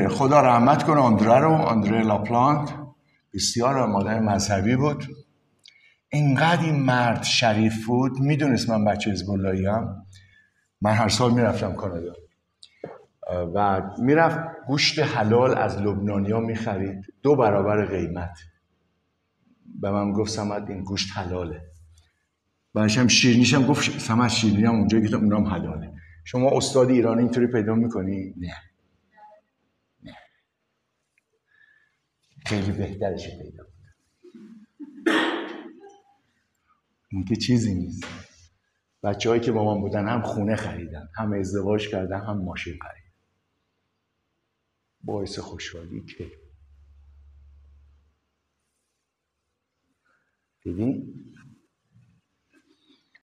خدا رحمت کنه آندره لاپلانت، بسیار آدم مذهبی بود. اینقدر این مرد شریف بود، میدونست من بچه حزب اللهی‌ام. من هر سال میرفتم کانادا و میرفت گوشت حلال از لبنانیا میخرید 2 برابر قیمت. به من گفت صمد این گوشت حلاله. بعدشم شیرینیشم گفت صمد شیرینی هم اونجا گفتم اونام حلاله. شما استاد ایرانی اینطوری پیدا میکنی؟ نه خیلی بهترش پیدا. این که چیزی نیست. بچه‌هایی که با من بودن هم خونه خریدن، هم ازدواج کردن، هم ماشین خریدن. باعث خوشحالی که دیدین